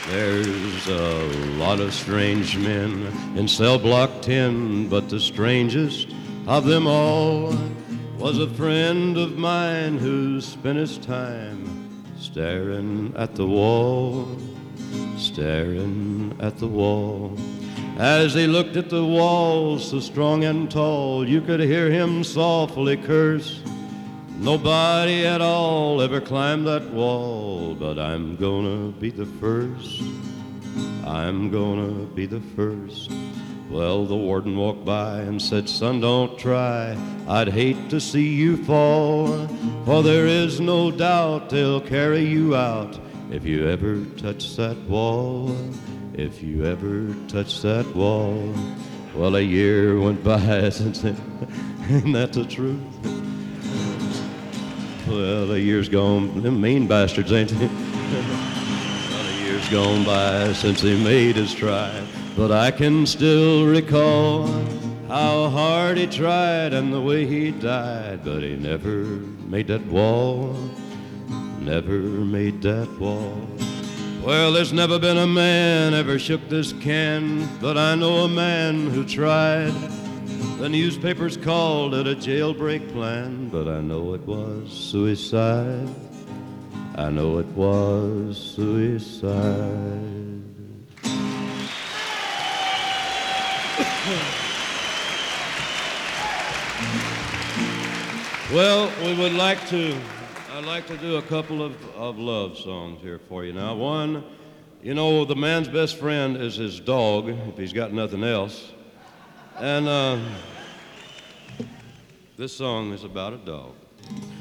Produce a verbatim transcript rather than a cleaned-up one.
There's a lot of strange men in cell block ten, but the strangest of them all was a friend of mine who spent his time staring at the wall, staring at the wall. As he looked at the wall, so strong and tall, you could hear him softly curse. Nobody at all ever climbed that wall, but I'm gonna be the first. I'm gonna be the first. Well, the warden walked by and said, son, don't try. I'd hate to see you fall, for there is no doubt they'll carry you out if you ever touch that wall, if you ever touch that wall. Well, a year went by since then. Ain't that the truth? Well, a year's gone, them mean bastards, ain't they? Well, a year's gone by since he made his try, but I can still recall how hard he tried and the way he died, but he never made that wall, never made that wall. Well, there's never been a man ever shook this can, but I know a man who tried. The newspapers called it a jailbreak plan, but I know it was suicide. I know it was suicide. Well, we would like to, I'd like to do a couple of, of love songs here for you now. One, you know, the man's best friend is his dog, if he's got nothing else. And uh, this song is about a dog.